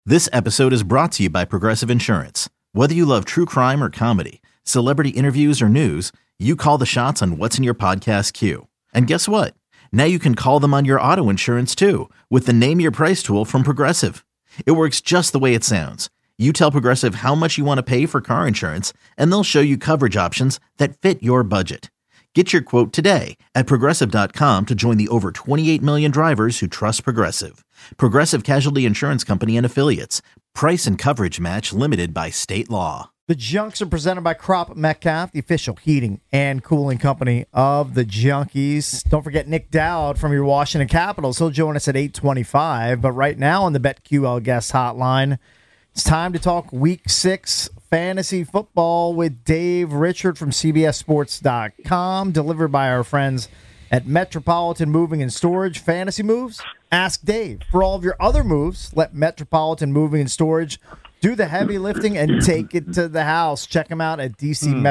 This episode is brought to you by Progressive Insurance. Whether you love true crime or comedy, celebrity interviews or news, you call the shots on what's in your podcast queue. And guess what? Now you can call them on your auto insurance too with the Name Your Price tool from Progressive. It works just the way it sounds. You tell Progressive how much you want to pay for car insurance, and they'll show you coverage options that fit your budget. Get your quote today at Progressive.com to join the over 28 million drivers who trust Progressive. Progressive Casualty Insurance Company and Affiliates. Price and coverage match limited by state law. The Junks are presented by Crop Metcalf, the official heating and cooling company of the Junkies. Don't forget Nick Dowd from your Washington Capitals. He'll join us at 8:25. But right now on the BetQL guest hotline, it's time to talk Week 6 fantasy football with Dave Richard from CBSSports.com, delivered by our friends at Metropolitan Moving and Storage. Fantasy moves? Ask Dave. For all of your other moves, let Metropolitan Moving and Storage do the heavy lifting and take it to the house. Check them out at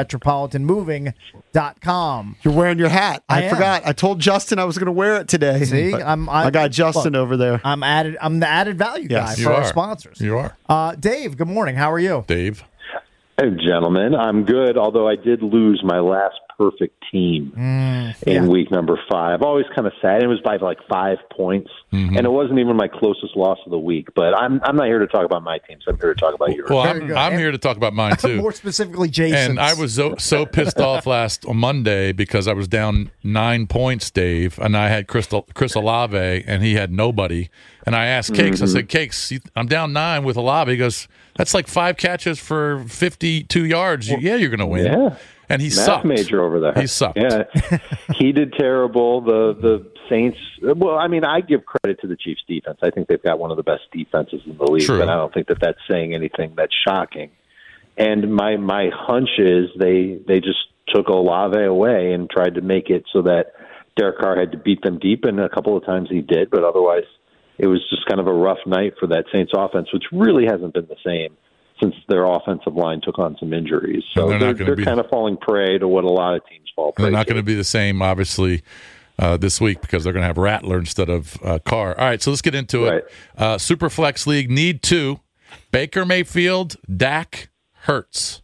DCMetropolitanMoving.com. You're wearing your hat. I forgot. I told Justin I was going to wear it today. See, I got Justin over there. I'm the added value guy for our sponsors. You are. Dave, good morning. How are you? Dave. Hey, gentlemen. I'm good, although I did lose my last perfect team in week number 5. Always kind of sad. It was by like 5 points, and it wasn't even my closest loss of the week. But I'm not here to talk about my teams. I'm here to talk about yours. Well, I'm here to talk about mine, too. More specifically, Jason. And I was so pissed off on Monday because I was down 9 points, Dave, and I had Chris Olave, and he had nobody. And I asked Cakes, I said, Cakes, I'm down 9 with Olave. He goes, that's like 5 catches for 52 yards. You're going to win. Yeah. And he Math sucked. major over there. He sucked. Yeah, he did terrible. The Saints. Well, I mean, I give credit to the Chiefs' defense. I think they've got one of the best defenses in the league. True. But I don't think that that's saying anything that's shocking. And my hunch is they just took Olave away and tried to make it so that Derek Carr had to beat them deep, and a couple of times he did. But otherwise, it was just kind of a rough night for that Saints offense, which really hasn't been the same since their offensive line took on some injuries. So they're kind of falling prey to what a lot of teams fall prey to. They're not going to be the same, obviously, this week because they're going to have Rattler instead of Carr. All right, so let's get into it. Superflex League, need 2. Baker Mayfield, Dak, Hurts.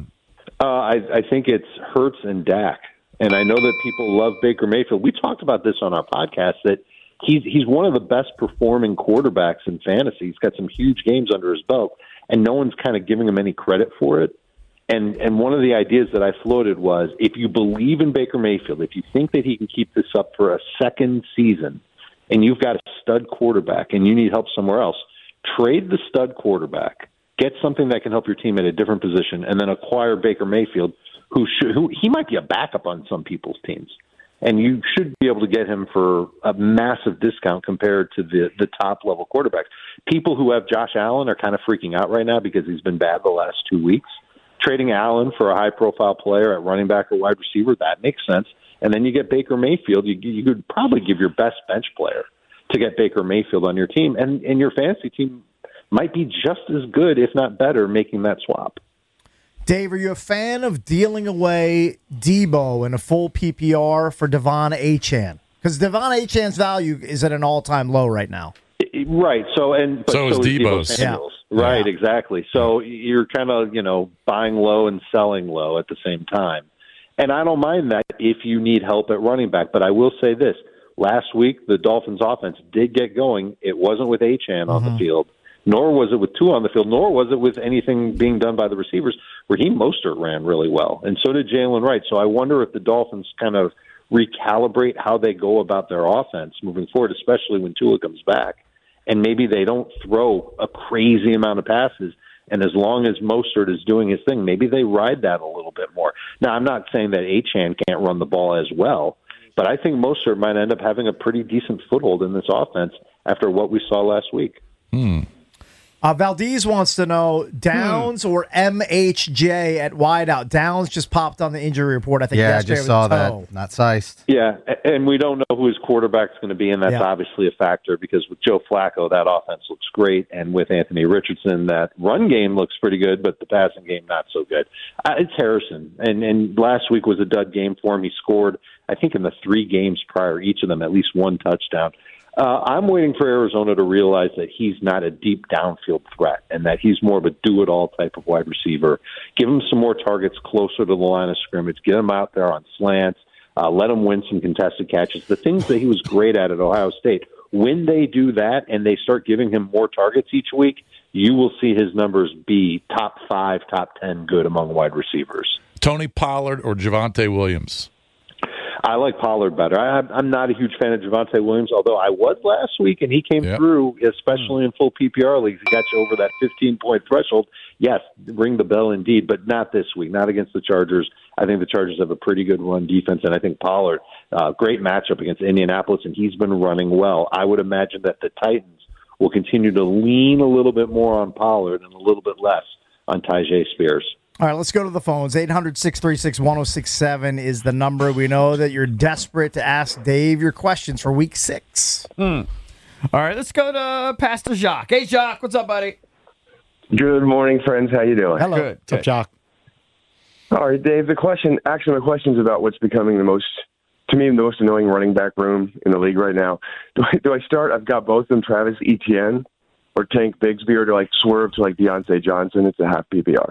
I think it's Hurts and Dak. And I know that people love Baker Mayfield. We talked about this on our podcast, that he's one of the best performing quarterbacks in fantasy. He's got some huge games under his belt, and no one's kind of giving him any credit for it. And one of the ideas that I floated was, if you believe in Baker Mayfield, if you think that he can keep this up for a second season, and you've got a stud quarterback and you need help somewhere else, trade the stud quarterback, get something that can help your team at a different position, and then acquire Baker Mayfield, who he might be a backup on some people's teams. And you should be able to get him for a massive discount compared to the top-level quarterbacks. People who have Josh Allen are kind of freaking out right now because he's been bad the last 2 weeks. Trading Allen for a high-profile player at running back or wide receiver, that makes sense. And then you get Baker Mayfield. You could probably give your best bench player to get Baker Mayfield on your team. And your fantasy team might be just as good, if not better, making that swap. Dave, are you a fan of dealing away Debo in a full PPR for Devon Achane? Because Devon Achane's value is at an all-time low right now. Right. So is Debo's. Samuels. Yeah. Right. Yeah. Exactly. So you're kind of buying low and selling low at the same time. And I don't mind that if you need help at running back. But I will say this: last week the Dolphins' offense did get going. It wasn't with Achane on the field, nor was it with 2 on the field, nor was it with anything being done by the receivers. Raheem Mostert ran really well, and so did Jalen Wright. So I wonder if the Dolphins kind of recalibrate how they go about their offense moving forward, especially when Tua comes back. And maybe they don't throw a crazy amount of passes, and as long as Mostert is doing his thing, maybe they ride that a little bit more. Now, I'm not saying that Achane can't run the ball as well, but I think Mostert might end up having a pretty decent foothold in this offense after what we saw last week. Valdez wants to know Downs or MHJ at wideout. Downs just popped on the injury report, I think, yesterday. I just saw that. Not sized. Yeah, and we don't know who his quarterback's going to be, and that's obviously a factor because with Joe Flacco, that offense looks great, and with Anthony Richardson, that run game looks pretty good, but the passing game not so good. It's Harrison, and last week was a dud game for him. He scored, I think, in the 3 games prior, each of them at least 1 touchdown. I'm waiting for Arizona to realize that he's not a deep downfield threat and that he's more of a do-it-all type of wide receiver. Give him some more targets closer to the line of scrimmage. Get him out there on slants. Let him win some contested catches. The things that he was great at Ohio State. When they do that and they start giving him more targets each week, you will see his numbers be top 5, top 10 good among wide receivers. Tony Pollard or Javonte Williams? I like Pollard better. I'm not a huge fan of Javonte Williams, although I was last week, and he came through, especially in full PPR leagues. He got you over that 15-point threshold. Yes, ring the bell indeed, but not this week, not against the Chargers. I think the Chargers have a pretty good run defense, and I think Pollard, great matchup against Indianapolis, and he's been running well. I would imagine that the Titans will continue to lean a little bit more on Pollard and a little bit less on Tyjae Spears. All right, let's go to the phones. 800-636-1067 is the number. We know that you're desperate to ask Dave your questions for Week 6. All right, let's go to Pastor Jacques. Hey, Jacques, what's up, buddy? Good morning, friends. How you doing? Hello. Good. What's up, Jock? All right, Dave. My question is about what's becoming the most annoying running back room in the league right now. Do I start? I've got both of them, Travis Etienne or Tank Bigsby, or do I swerve to Deontay Johnson? It's a half PPR.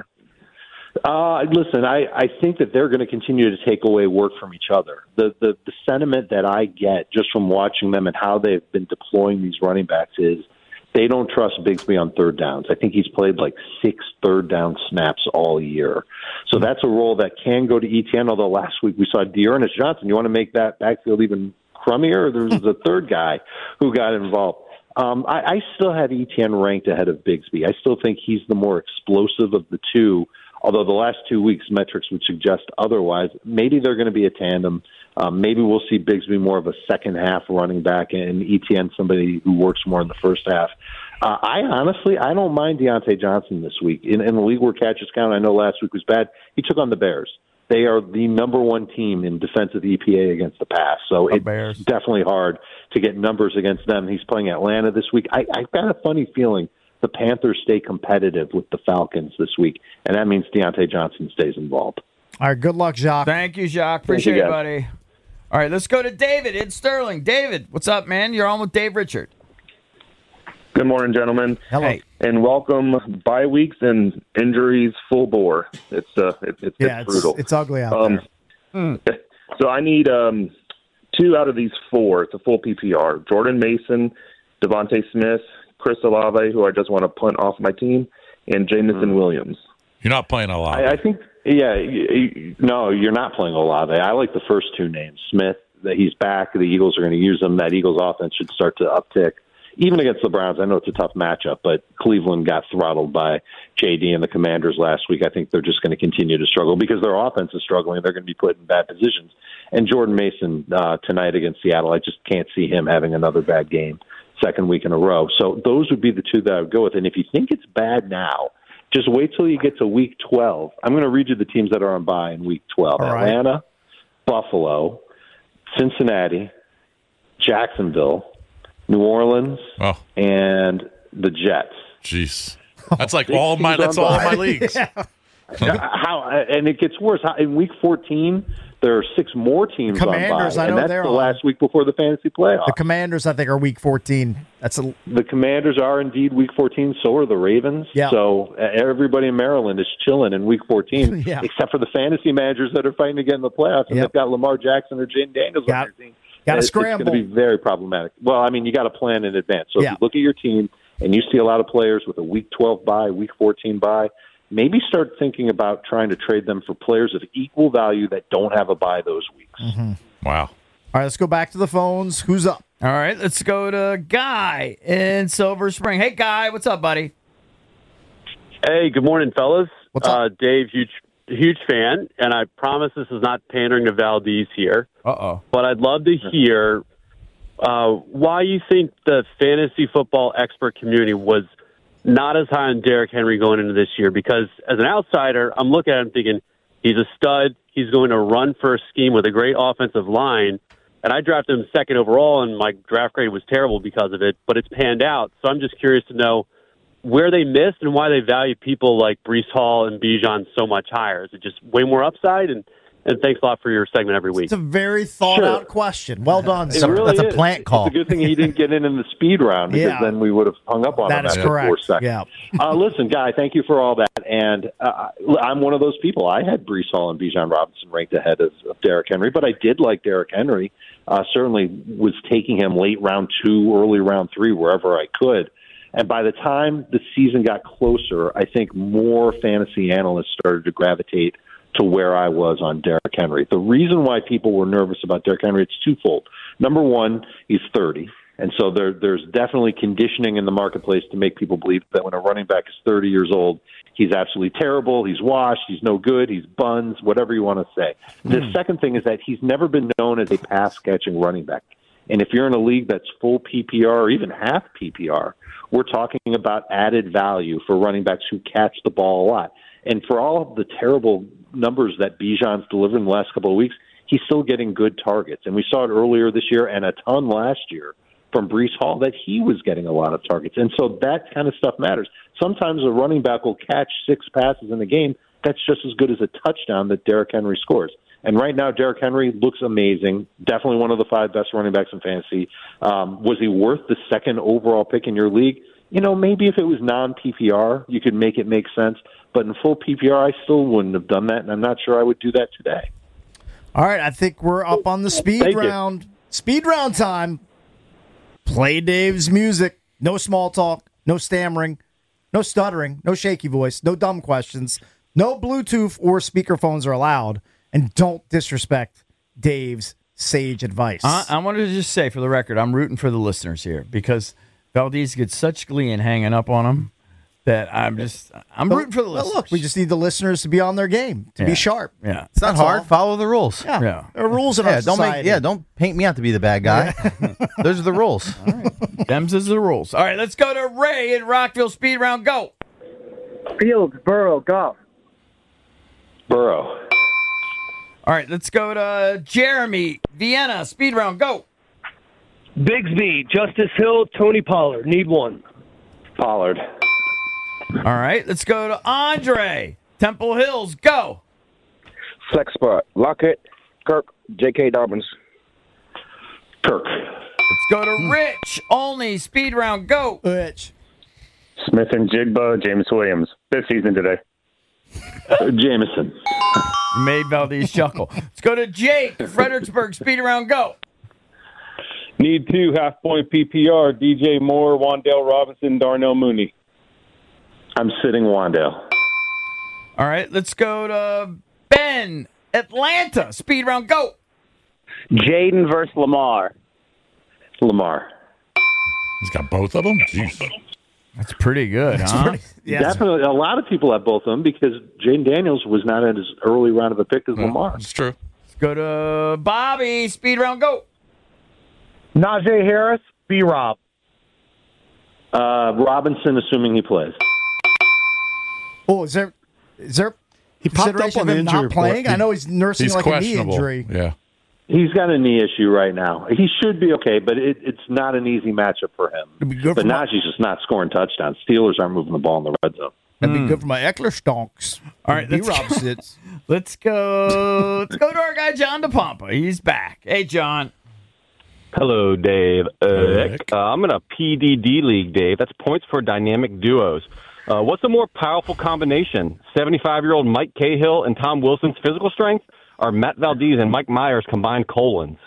Listen, I think that they're going to continue to take away work from each other. The sentiment that I get just from watching them and how they've been deploying these running backs is they don't trust Bigsby on third downs. I think he's played 6 third-down snaps all year. So that's a role that can go to Etienne, although last week we saw Dearness Johnson. You want to make that backfield even crummier? There was a third guy who got involved. I still have Etienne ranked ahead of Bigsby. I still think he's the more explosive of the two, although the last 2 weeks metrics would suggest otherwise. Maybe they're going to be a tandem. Maybe we'll see Bigsby more of a second-half running back and Etienne somebody who works more in the first half. I don't mind Deontay Johnson this week. In the league where catches count, I know last week was bad. He took on the Bears. They are the number one team in defensive EPA against the pass. So it's definitely hard to get numbers against them. He's playing Atlanta this week. I've got a funny feeling the Panthers stay competitive with the Falcons this week, and that means Deontay Johnson stays involved. All right, good luck, Jacques. Thank you, Jacques. Appreciate it, buddy. All right, let's go to David in Sterling. David, what's up, man? You're on with Dave Richard. Good morning, gentlemen. Hello. Hey. And welcome bye weeks and injuries full bore. It's brutal. It's ugly out there. So I need 2 out of these 4. It's a full PPR. Jordan Mason, Devontae Smith, Chris Olave, who I just want to punt off my team, and Jamison Williams. You're not playing a lot. I think, no, you're not playing Olave. I like the first 2 names. Smith, that he's back. The Eagles are going to use him. That Eagles offense should start to uptick. Even against the Browns, I know it's a tough matchup, but Cleveland got throttled by J.D. and the Commanders last week. I think they're just going to continue to struggle because their offense is struggling. They're going to be put in bad positions. And Jordan Mason tonight against Seattle, I just can't see him having another bad game second week in a row. So those would be the 2 that I would go with. And if you think it's bad now, just wait till you get to Week 12. I'm going to read you the teams that are on bye in Week 12. All right. Atlanta, Buffalo, Cincinnati, Jacksonville, New Orleans, and the Jets. Jeez. That's all of my leagues. And it gets worse. In Week 14, there are 6 more teams Commanders, on bye, I know and that's they're the on. last week before the fantasy playoffs. The Commanders, I think, are Week 14. The Commanders are indeed Week 14. So are the Ravens. Yeah. So everybody in Maryland is chilling in Week 14, Yeah. except for the fantasy managers that are fighting to get in the playoffs, and Yep. they've got Lamar Jackson or Jaden Daniels on their team. Got to It's scramble. going to be very problematic. Well, I mean, you got to plan in advance. So if you look at your team and you see a lot of players with a Week 12 bye, Week 14 bye, maybe start thinking about trying to trade them for players of equal value that don't have a bye those weeks. Mm-hmm. Wow. All right, let's go back to the phones. Who's up? All right, let's go to Guy in Silver Spring. Hey, Guy, what's up, buddy? Hey, good morning, fellas. What's up? Dave, huge fan, and I promise this is not pandering to Valdez here. Uh-oh. But I'd love to hear why you think the fantasy football expert community was not as high on Derrick Henry going into this year, because as an outsider, I'm looking at him thinking he's a stud. He's going to run first scheme with a great offensive line. And I drafted him second overall, and my draft grade was terrible because of it, but it's panned out. So I'm just curious to know where they missed and why they value people like Breece Hall and Bijan so much higher. Is it just way more upside? And And thanks a lot for your segment every week. It's a very thought-out question. Well done, It sir. really That's a is. plant call. It's a good thing he didn't get in the speed round because Yeah. then we would have hung up on That him is after correct. 4 seconds. Yeah. Listen, Guy, thank you for all that. And I'm one of those people. I had Breece Hall and Bijan Robinson ranked ahead of Derrick Henry, but I did like Derrick Henry. Certainly was taking him late round 2, early round 3, wherever I could. And by the time the season got closer, I think more fantasy analysts started to gravitate to where I was on Derrick Henry. The reason why people were nervous about Derrick Henry, it's twofold. Number one, he's 30. And so there's definitely conditioning in the marketplace to make people believe that when a running back is 30 years old, he's absolutely terrible, he's washed, he's no good, he's buns, whatever you want to say. The second thing is that he's never been known as a pass-catching running back. And if you're in a league that's full PPR or even half PPR, we're talking about added value for running backs who catch the ball a lot. And for all of the terrible numbers that Bijan's delivered in the last couple of weeks, he's still getting good targets. And we saw it earlier this year and a ton last year from Breece Hall that he was getting a lot of targets. And so that kind of stuff matters. Sometimes a running back will catch 6 passes in a game. That's just as good as a touchdown that Derrick Henry scores. And right now, Derrick Henry looks amazing. Definitely one of the 5 best running backs in fantasy. Was he worth the 2nd overall pick in your league? You know, maybe if it was non-PPR, you could make it make sense. But in full PPR, I still wouldn't have done that, and I'm not sure I would do that today. All right, I think we're up on the speed Thank you. round. Speed round time. Play Dave's music. No small talk, no stammering, no stuttering, no shaky voice, no dumb questions. No Bluetooth or speakerphones are allowed. And don't disrespect Dave's sage advice. I wanted to just say, for the record, I'm rooting for the listeners here because Valdez gets such glee in hanging up on him that I'm rooting for the Well, listeners. look, we just need the listeners to be on their game, to be sharp. Yeah. It's not That's hard. all. Follow the rules. Yeah. There are rules in our society. Don't paint me out to be the bad guy. Those are the rules. Dems is the rules. All right, let's go to Ray in Rockville. Speed round, go. Fields, Burrow, go. Burrow. All right, let's go to Jeremy, Vienna. Speed round, go. Bigsby, Justice Hill, Tony Pollard. Need one. Pollard. All right, let's go to Andre, Temple Hills. Go. Flex spot. Lockett, Kirk, J.K. Dobbins. Kirk. Let's go to Rich, only. Speed round, go. Rich. Smith and Jigba, James Williams. This season today. Jameson. You made Valdez chuckle. Let's go to Jake, Fredericksburg. Speed round, go. Need 2 half-point PPR. DJ Moore, Wandale Robinson, Darnell Mooney. I'm sitting Wandale. All right, let's go to Ben, Atlanta. Speed round, go. Jaden versus Lamar. Lamar. He's got both of them? Jeez. That's pretty good, huh? Definitely. A lot of people have both of them because Jaden Daniels was not at as early round of a pick as Lamar. It's true. Let's go to Bobby. Speed round, go. Najee Harris, B-Rob. Robinson, assuming he plays. Oh, is there He popped up consideration on of the him injury not playing? report. I know he's nursing He's like a knee questionable. injury. Yeah. He's got a knee issue right now. He should be okay, but it's not an easy matchup for him. It'd be good But for my, Najee's just not scoring touchdowns. Steelers aren't moving the ball in the red zone. that'd be good for my Eckler stonks. All right, let's B-Rob sits. Let's go to our guy John DePompa. He's back. Hey, John. Hello, Dave. I'm in a PDD league, Dave. That's points for dynamic duos. What's a more powerful combination? 75-year-old Mike Cahill and Tom Wilson's physical strength, or Matt Valdez and Mike Myers combined colons?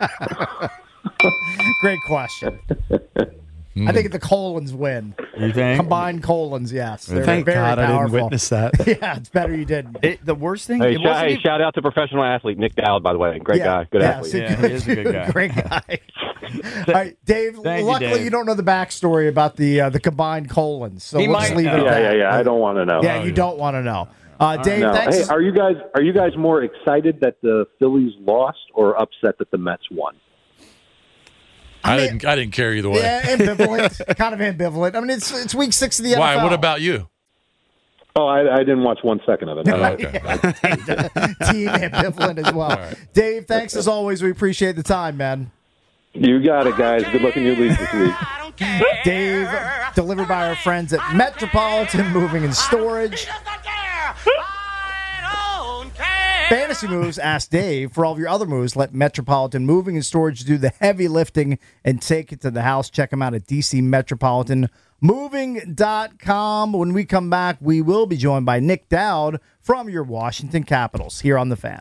Great question. I think the colons win. You think? Combined colons, yes. They're Thank very God powerful. I didn't witness that. Yeah, it's better you didn't. The worst thing? Hey, it wasn't even- shout out to professional athlete Nick Dowd, by the way. Great guy. Good athlete. Yeah, he is a good guy. Great guy. All right, Dave, Thank you, luckily Dave. you don't know the backstory about the combined colons. So He we'll just might leave it know. at that. Yeah. I don't want to know. Yeah, you don't want to know. Dave, No. thanks. Hey, are you guys more excited that the Phillies lost or upset that the Mets won? I didn't care either way. Yeah, ambivalent. Kind of ambivalent. I mean, it's week 6 of the NFL. Why? What about you? Oh, I didn't watch 1 second of it. Oh, okay. Team ambivalent as well. right. Dave, thanks as always. We appreciate the time, man. You got it, guys. Good luck in your league this week. Dave, delivered by our friends at Metropolitan Moving and Storage. fantasy moves, ask Dave. For all of your other moves, let Metropolitan Moving and Storage do the heavy lifting and take it to the house. Check them out at DCMetropolitanMoving.com. When we come back, we will be joined by Nick Dowd from your Washington Capitals here on The Fan.